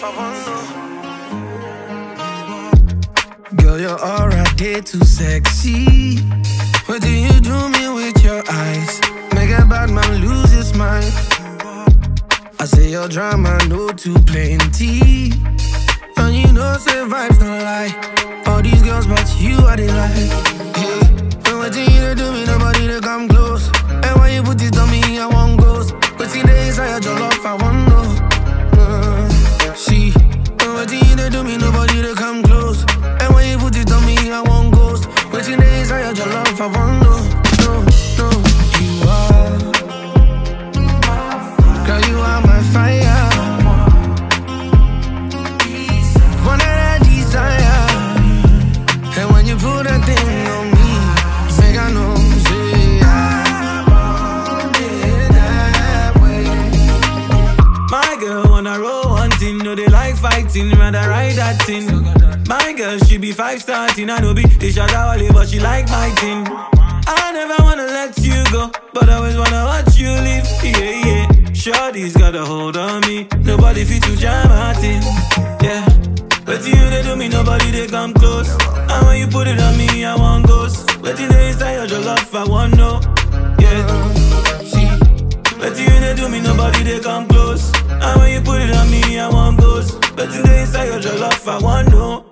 I want to know. Girl, you're alright, too sexy. What do you do me with your eyes? Make a bad man lose his mind. I say your drama, no too plenty. And you know, say vibes don't lie. All these girls, but you are the light. Hey, and what do you do me, nobody to come close. And when you put it on me, I want ghost. But see the inside your love, I want no. See, and what do you do me, nobody to come close. And when you put it on me, I want ghost. But see the inside your love, I want no. You are, girl, you are my fire. One that I desire. And when you put that thing on me, make I know, say I want it that way. My girl wanna roll one thing, no they like fighting, rather ride that thing. My girl, she be 5-star teen, I know be the Shadawale, but she like my thing. I never wanna let you go, but I always wanna watch you leave, yeah. Shorty's got a hold on me, nobody fit to jam my thing, yeah. But you they do me, nobody they come close. And when you put it on me, I want ghost. But you they inside your love, I want no, yeah. See, but you they do me, nobody they come close. And when you put it on me, I want ghost. But you they inside your love, I want no.